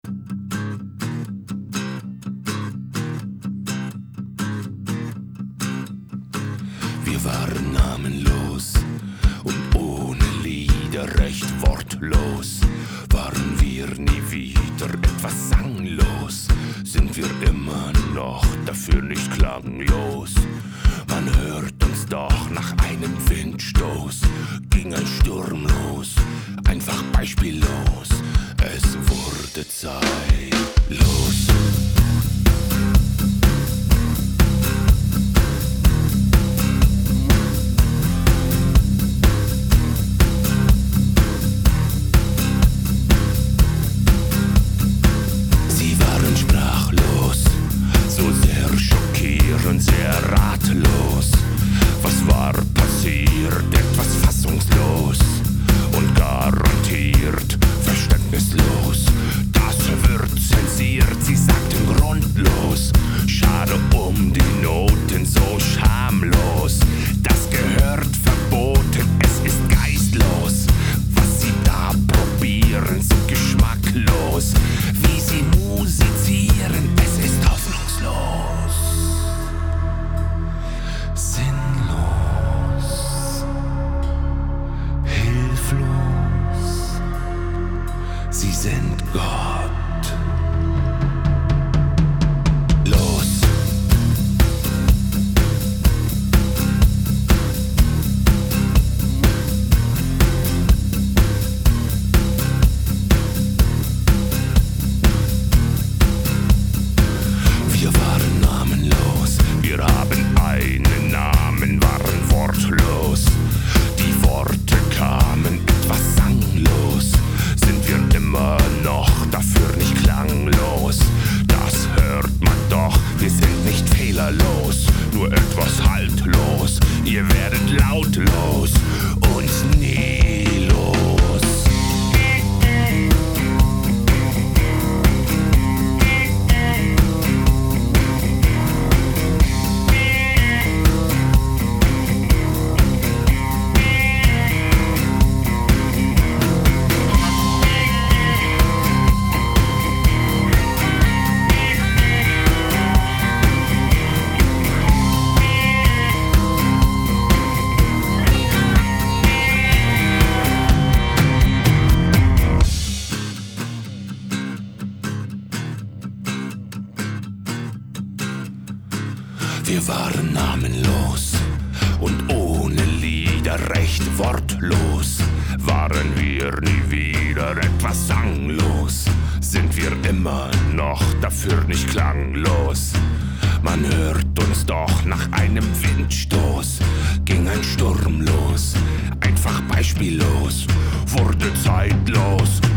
Wir waren namenlos und ohne Lieder, recht wortlos. Waren wir nie wieder etwas sanglos, sind wir immer noch dafür nicht klanglos. Man hört uns doch nach einem Windstoß, ging ein Sturm los, einfach beispiellos. Es wurde zeitlos. Sehr ratlos. Was war passiert? Etwas fassungslos und garantiert verständnislos. Das wird zensiert, sie sagten grundlos. Schade um die Noten, so schamlos. Das gehört verboten, es ist geistlos. Was sie da probieren, so geschmacklos. Wie sie musizieren, es ist hoffnungslos. Sie sind Gott. Los. Wir waren namenlos, wir haben einen Namen, waren wortlos. Die Worte kamen etwas sanglos. Sind wir immer noch dafür nicht klanglos? Das hört man doch, wir sind nicht fehlerlos, nur etwas haltlos. Ihr werdet lautlos und nie los. Wir waren namenlos und ohne Lieder, recht wortlos. Waren wir nie wieder etwas sanglos? Sind wir immer noch dafür nicht klanglos? Man hört uns doch nach einem Windstoß, ging ein Sturm los, einfach beispiellos, wurde zeitlos.